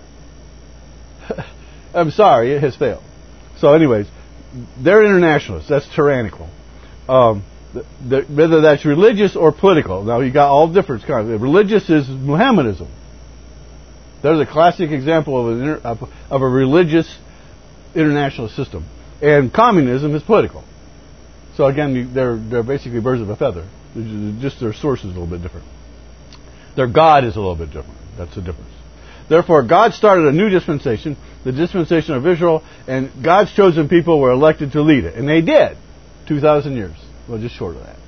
I'm sorry, it has failed. So anyways, they're internationalists. That's tyrannical. Um, The, the, whether that's religious or political. Now you got all different kinds. Religious is Mohammedanism. There's a classic example of, an inter, of, of a religious international system. And communism is political. So again, they're they're basically birds of a feather. Just their source is a little bit different. Their God is a little bit different. That's the difference. Therefore, God started a new dispensation, the dispensation of Israel, and God's chosen people were elected to lead it. And they did. two thousand years. Well, just short of that.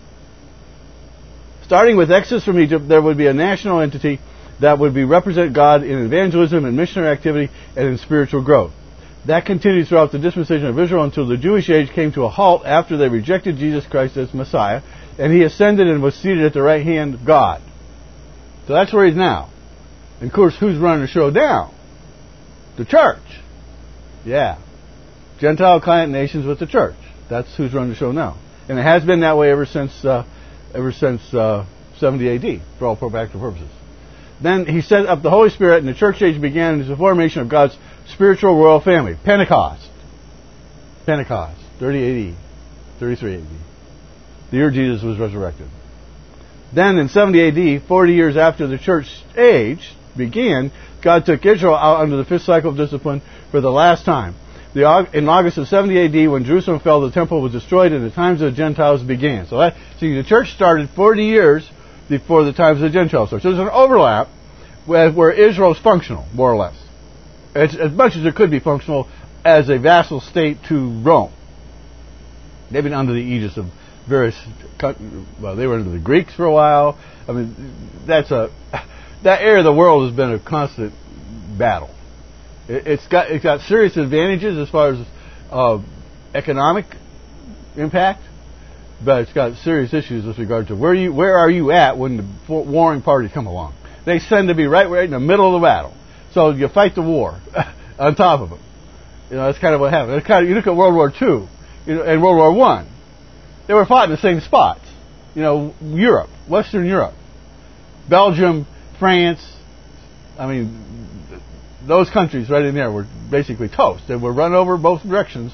Starting with Exodus from Egypt, there would be a national entity that would be represent God in evangelism and missionary activity and in spiritual growth. That continued throughout the dispensation of Israel until the Jewish age came to a halt after they rejected Jesus Christ as Messiah, and he ascended and was seated at the right hand of God. So that's where he's now. And of course, who's running the show now? The church. Yeah. Gentile client nations with the church. That's who's running the show now. And it has been that way ever since uh, ever since uh, seventy A D, for all practical purposes. Then he set up the Holy Spirit, and the church age began as the formation of God's spiritual royal family. Pentecost. Pentecost. thirty A D. thirty-three A D. The year Jesus was resurrected. Then in seventy A D, forty years after the church age began, God took Israel out under the fifth cycle of discipline for the last time. The, in August of seventy A D, when Jerusalem fell, the temple was destroyed and the times of the Gentiles began. So that, see, the church started forty years before the times of the Gentiles started. So there's an overlap with, where Israel is functional, more or less. It's, as much as it could be functional as a vassal state to Rome. They've been under the aegis of various, well, they were under the Greeks for a while. I mean, that's a, that area of the world has been a constant battle. It's got it's got serious advantages as far as uh, economic impact, but it's got serious issues with regard to where you where are you at when the warring parties come along. They tend to be right right in the middle of the battle, so you fight the war on top of them. You know, that's kind of what happened. It's kind of, you look at World War Two, you know, and World War One, they were fought in the same spots. You know, Europe, Western Europe, Belgium, France. I mean, those countries right in there were basically toast. They were run over both directions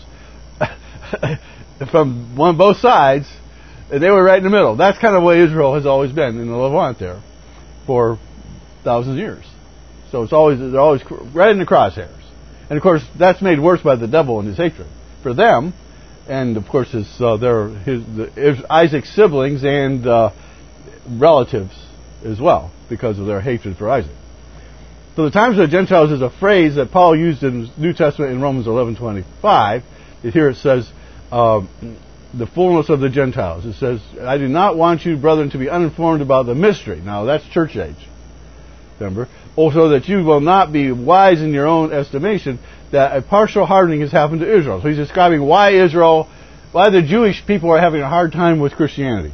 from one both sides. And they were right in the middle. That's kind of the way Israel has always been in the Levant there for thousands of years. So it's always they're always right in the crosshairs. And of course, that's made worse by the devil and his hatred for them, and of course his uh, their his, the, his Isaac's siblings and uh, relatives as well because of their hatred for Isaac. So the times of the Gentiles is a phrase that Paul used in the New Testament in Romans eleven twenty-five. Here it says, uh, the fullness of the Gentiles. It says, I do not want you, brethren, to be uninformed about the mystery. Now, that's church age. Remember? Also that you will not be wise in your own estimation, that a partial hardening has happened to Israel. So he's describing why Israel, why the Jewish people are having a hard time with Christianity.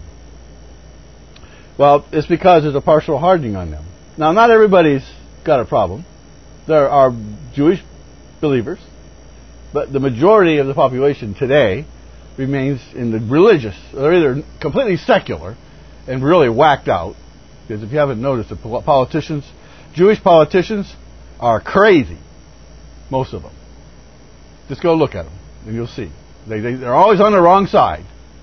Well, it's because there's a partial hardening on them. Now, not everybody's got a problem. There are Jewish believers, but the majority of the population today remains in the religious. They're either completely secular and really whacked out, because if you haven't noticed, the politicians, Jewish politicians are crazy, most of them. Just go look at them and you'll see. They, they, they're always on the wrong side.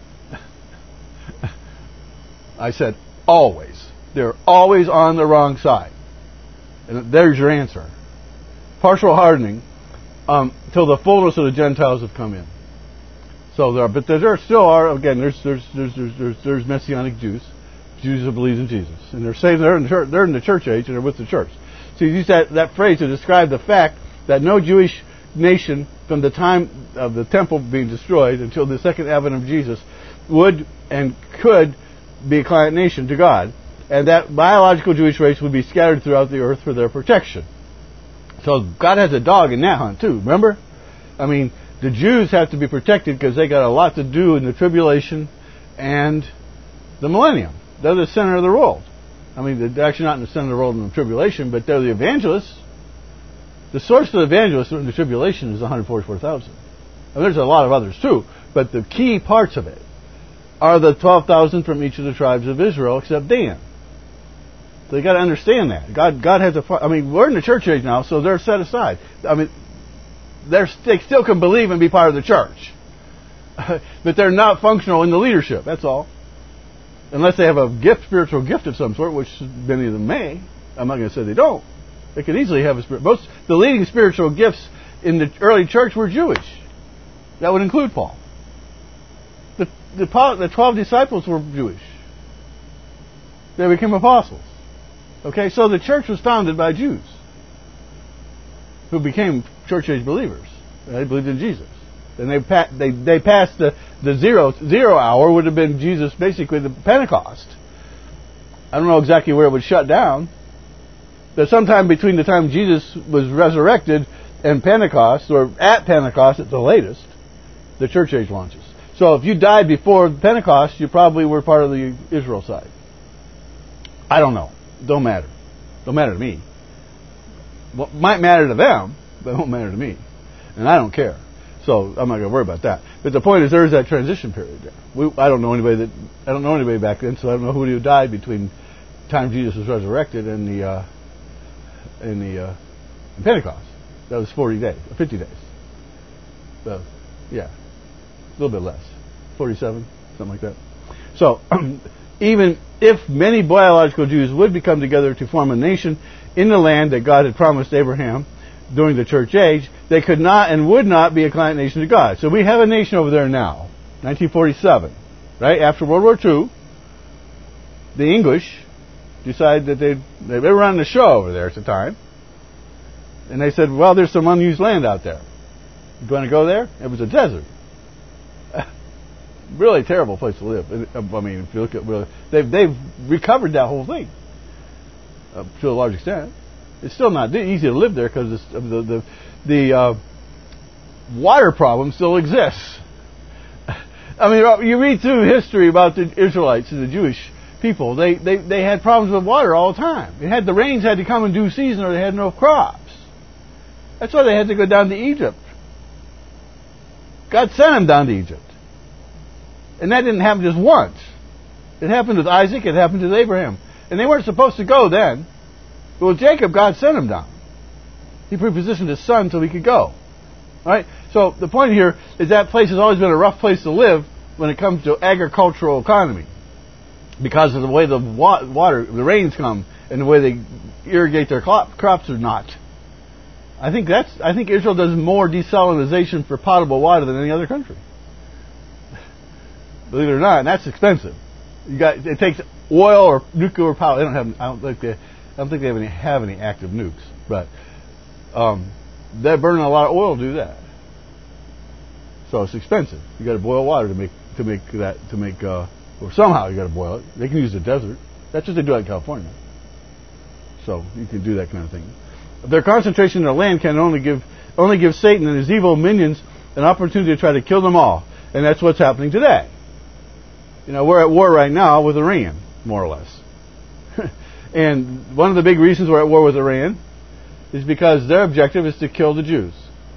I said always. They're always on the wrong side. And there's your answer. Partial hardening um, till the fullness of the Gentiles have come in. So there, are, but there still are again. There's there's there's there's there's, there's Messianic Jews, Jews who believe in Jesus, and they're saying they're in the church, they're in the church age and they're with the church. So you use that that phrase to describe the fact that no Jewish nation from the time of the temple being destroyed until the second advent of Jesus would and could be a client nation to God. And that biological Jewish race would be scattered throughout the earth for their protection. So God has a dog in that hunt too, remember? I mean, the Jews have to be protected because they got a lot to do in the tribulation and the millennium. They're the center of the world. I mean, they're actually not in the center of the world in the tribulation, but they're the evangelists. The source of the evangelists in the tribulation is one hundred forty-four thousand. And there's a lot of others too, but the key parts of it are the twelve thousand from each of the tribes of Israel except Dan. So you got to understand that. God God has a... I mean, we're in the church age now, so they're set aside. I mean, they're, they still can believe and be part of the church. but they're not functional in the leadership. That's all. Unless they have a gift, spiritual gift of some sort, which many of them may. I'm not going to say they don't. They could easily have a spirit. Most the leading spiritual gifts in the early church were Jewish. That would include Paul. The the, the twelve disciples were Jewish. They became apostles. Okay, so the church was founded by Jews who became church age believers. They believed in Jesus. And they they they passed the, the zero zero hour would have been Jesus basically the Pentecost. I don't know exactly where it would shut down. But sometime between the time Jesus was resurrected and Pentecost, or at Pentecost at the latest, the church age launches. So if you died before Pentecost, you probably were part of the Israel side. I don't know. Don't matter. Don't matter to me. Well, might matter to them, but it won't matter to me. And I don't care. So I'm not going to worry about that. But the point is, there is that transition period there. We, I don't know anybody that I don't know anybody back then, so I don't know who died between the time Jesus was resurrected and the uh, and the uh, and Pentecost. That was forty days, or fifty days. So yeah, a little bit less, forty-seven, something like that. So even if many biological Jews would become together to form a nation in the land that God had promised Abraham during the church age, they could not and would not be a client nation to God. So we have a nation over there now, nineteen forty-seven, right? After World War Two, the English decided that they'd, they were running the show over there at the time. And they said, well, there's some unused land out there. You going to go there? It was a desert. Really terrible place to live. I mean, if you look at, well, they've, they've recovered that whole thing uh, to a large extent. It's still not easy to live there because the the the uh, water problem still exists. I mean, you read through history about the Israelites and the Jewish people. They they they had problems with water all the time. They had the rains had to come in due season, or they had no crops. That's why they had to go down to Egypt. God sent them down to Egypt, and that didn't happen just once. It happened with Isaac. It happened with Abraham, and they weren't supposed to go then. But with Jacob, God sent him down. He prepositioned his son so he could go. Right? So the point here is that place has always been a rough place to live when it comes to agricultural economy, because of the way the water, the rains come, and the way they irrigate their crops or not. I think that's. I think Israel does more desalinization for potable water than any other country. Believe it or not, and that's expensive. You got it takes oil or nuclear power. They don't have. I don't think they. I don't think they have any have any active nukes, but um, they're burning a lot of oil to do that. So it's expensive. You got to boil water to make to make that to make. Uh, or somehow you got to boil it. They can use the desert. That's what they do out in California. So you can do that kind of thing. Their concentration in the land can only give only give Satan and his evil minions an opportunity to try to kill them all, and that's what's happening today. You know, we're at war right now with Iran, more or less. And one of the big reasons we're at war with Iran is because their objective is to kill the Jews.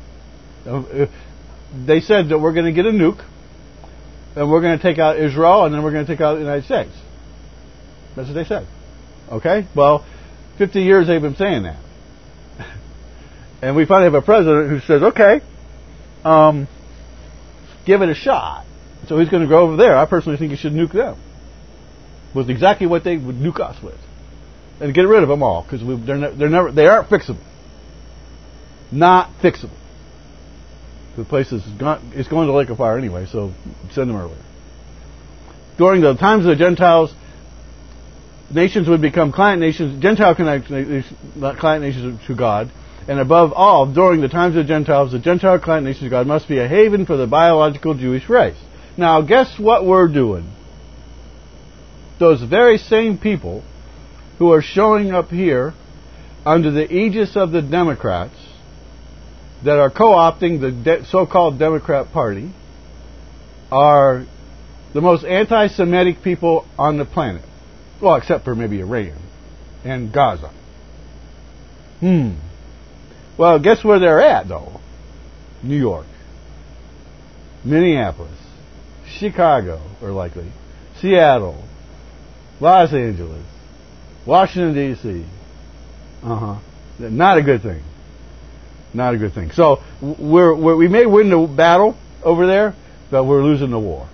They said that we're going to get a nuke, and we're going to take out Israel, and then we're going to take out the United States. That's what they said. Okay? Well, fifty years they've been saying that. And we finally have a president who says, okay, um, give it a shot. So he's going to go over there. I personally think he should nuke them with exactly what they would nuke us with, and get rid of them all, because they're, ne- they're never they aren't fixable. Not fixable. The place is gone, it's going to the lake of fire anyway, so send them earlier. During the times of the Gentiles, nations would become client nations, Gentile client nations to God, and above all, during the times of the Gentiles, the Gentile client nations to God must be a haven for the biological Jewish race. Now, guess what we're doing? Those very same people who are showing up here under the aegis of the Democrats that are co-opting the de- so-called Democrat Party are the most anti-Semitic people on the planet. Well, except for maybe Iran and Gaza. Hmm. Well, guess where they're at, though? New York, Minneapolis, Chicago, or likely, Seattle, Los Angeles, Washington, D C Uh-huh. Not a good thing. Not a good thing. So we're, we're, we may win the battle over there, but we're losing the war.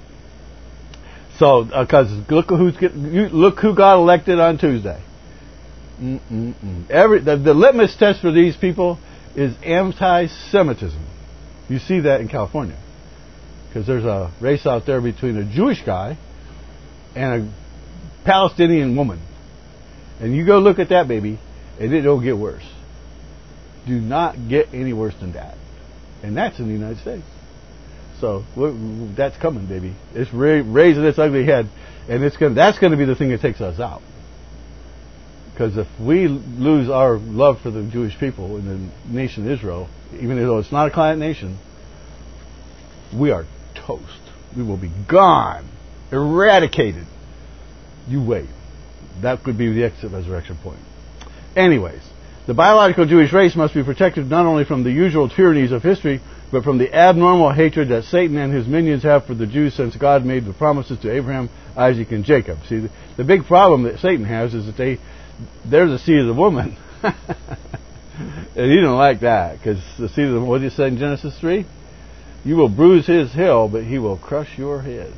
So, because uh, look who's get, you, look who got elected on Tuesday. Mm-mm-mm. Every the, the litmus test for these people is anti-Semitism. You see that in California, because there's a race out there between a Jewish guy and a Palestinian woman, and you go look at that baby, and it don't get worse. Do not get any worse than that, and that's in the United States. So that's coming, baby. It's ra- raising its ugly head, and it's going. That's going to be the thing that takes us out. Because if we lose our love for the Jewish people in the nation of Israel, even though it's not a client nation, we are toast. We will be gone, eradicated. You wait. That could be the exit resurrection point. Anyways, the biological Jewish race must be protected not only from the usual tyrannies of history, but from the abnormal hatred that Satan and his minions have for the Jews since God made the promises to Abraham, Isaac, and Jacob. See, the, the big problem that Satan has is that they, they're the seed of the woman. And he don't like that, because the seed of the woman, what did it say in Genesis three? You will bruise his heel, but he will crush your head.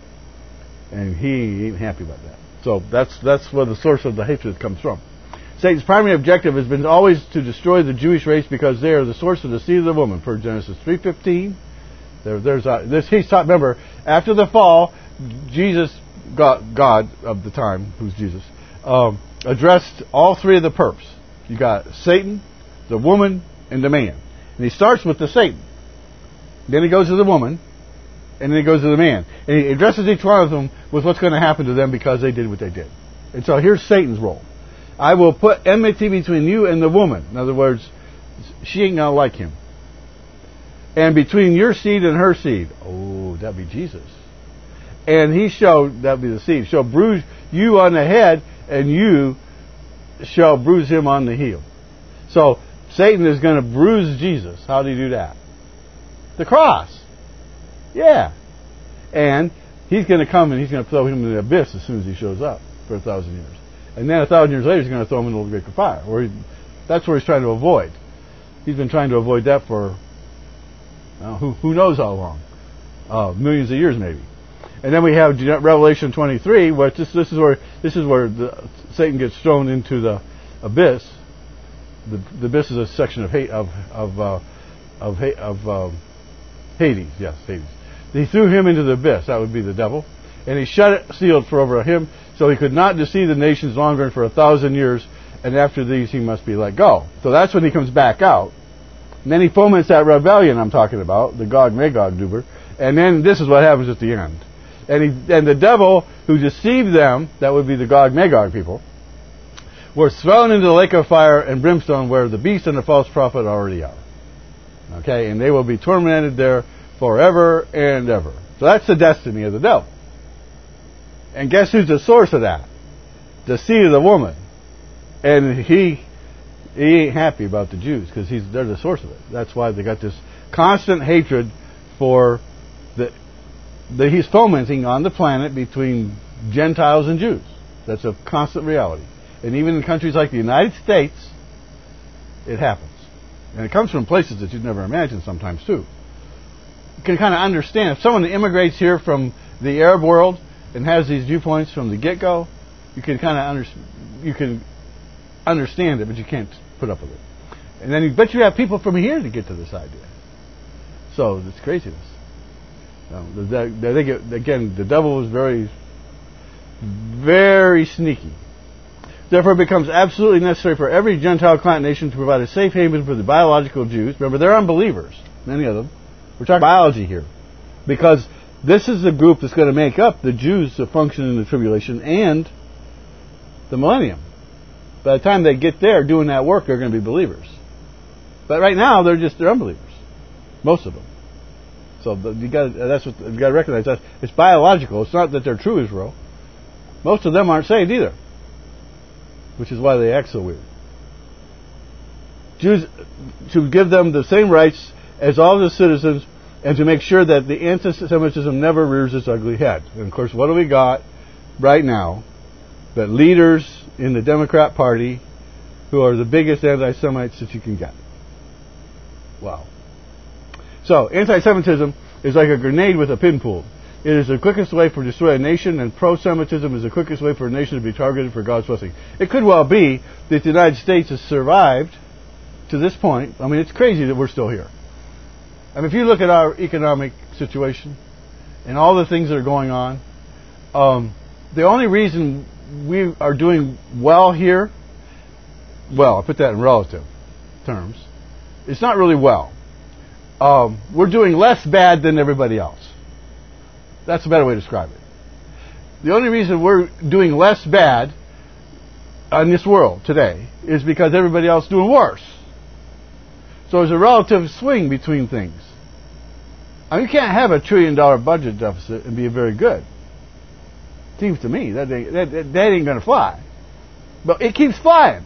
And he ain't happy about that. So that's that's where the source of the hatred comes from. Satan's primary objective has been always to destroy the Jewish race because they are the source of the seed of the woman. Per Genesis three fifteen, there, there's a, this. He's taught. Remember, after the fall, Jesus, God, God of the time, who's Jesus, um, addressed all three of the perps. You got Satan, the woman, and the man. And he starts with the Satan. Then he goes to the woman, and then he goes to the man. And he addresses each one of them with what's going to happen to them because they did what they did. And so here's Satan's role. I will put enmity between you and the woman. In other words, she ain't going to like him. And between your seed and her seed. Oh, that'd be Jesus. And he shall, that'd be the seed, shall bruise you on the head, and you shall bruise him on the heel. So Satan is going to bruise Jesus. How do you do that? The cross. Yeah. And he's going to come and he's going to throw him in the abyss as soon as he shows up for a thousand years. And then a thousand years later he's going to throw him into the lake of fire. Where he, that's where he's trying to avoid. He's been trying to avoid that for well, who, who knows how long. Uh, millions of years maybe. And then we have Revelation twenty-three, where this, this is where this is where the, Satan gets thrown into the abyss. The, the abyss is a section of of of uh, of, of uh, Hades. Yes, Hades. He threw him into the abyss. That would be the devil, and he shut it, sealed for over him, so he could not deceive the nations longer and for a thousand years. And after these, he must be let go. So that's when he comes back out. And then he foments that rebellion I'm talking about, the Gog Magog Duber. And then this is what happens at the end. And he, and the devil who deceived them, that would be the Gog Magog people, were thrown into the lake of fire and brimstone where the beast and the false prophet already are. Okay, and they will be tormented there forever and ever. So that's the destiny of the devil. And guess who's the source of that? The seed of the woman. And he he ain't happy about the Jews because he's they're the source of it. That's why they got this constant hatred for the that he's fomenting on the planet between Gentiles and Jews. That's a constant reality. And even in countries like the United States, it happens. And it comes from places that you'd never imagine sometimes, too. You can kind of understand. If someone immigrates here from the Arab world and has these viewpoints from the get-go, you can kind of under, you can understand it, but you can't put up with it. And then you bet you have people from here to get to this idea. So it's craziness. Um, the, the, they get, again, the devil is very, very sneaky. Therefore, it becomes absolutely necessary for every Gentile client nation to provide a safe haven for the biological Jews. Remember, they're unbelievers, many of them. We're talking biology here. Because this is the group that's going to make up the Jews that function in the tribulation and the millennium. By the time they get there doing that work, they're going to be believers. But right now, they're just they're unbelievers. Most of them. So you got that's what you got to recognize. That it's biological. It's not that they're true Israel. Most of them aren't saved either, which is why they act so weird. Jews to give them the same rights as all the citizens, and to make sure that the anti-Semitism never rears its ugly head. And of course, what do we got right now? That leaders in the Democrat Party who are the biggest anti-Semites that you can get. Wow. So, anti-Semitism is like a grenade with a pinpool. It is the quickest way for destroy a nation, and pro-Semitism is the quickest way for a nation to be targeted for God's blessing. It could well be that the United States has survived to this point. I mean, it's crazy that we're still here. I mean, if you look at our economic situation and all the things that are going on, um, the only reason we are doing well here, well, I'll put that in relative terms, it's not really well. Um, we're doing less bad than everybody else. That's a better way to describe it. The only reason we're doing less bad in this world today is because everybody else is doing worse. So there's a relative swing between things. I mean, you can't have a trillion dollar budget deficit and be very good. Seems to me that ain't, that, that, that ain't going to fly. But it keeps flying.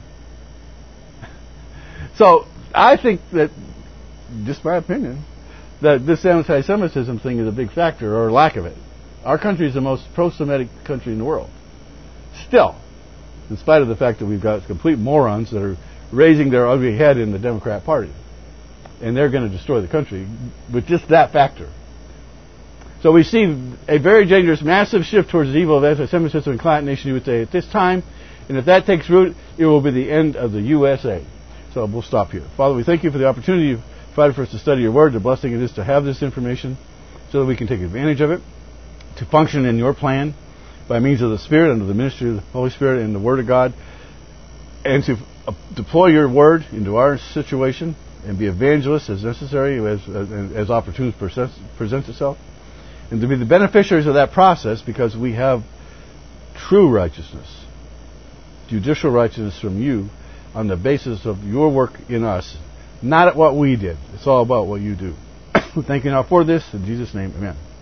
So I think that, just my opinion, that this anti-Semitism thing is a big factor, or lack of it. Our country is the most pro-Semitic country in the world. Still, in spite of the fact that we've got complete morons that are raising their ugly head in the Democrat Party. And they're going to destroy the country with just that factor. So we see a very dangerous, massive shift towards the evil of anti-Semitism and climate nation, you would say, at this time. And if that takes root, it will be the end of the U S A. So we'll stop here. Father, we thank you for the opportunity you've provided for us to study your word. The blessing it is to have this information so that we can take advantage of it, to function in your plan by means of the Spirit, under the ministry of the Holy Spirit and the Word of God, and to uh, deploy your word into our situation and be evangelists as necessary, as, as, as opportunity presents, presents itself, and to be the beneficiaries of that process because we have true righteousness, judicial righteousness from you on the basis of your work in us, not at what we did. It's all about what you do. Thank you now for this. In Jesus' name, amen.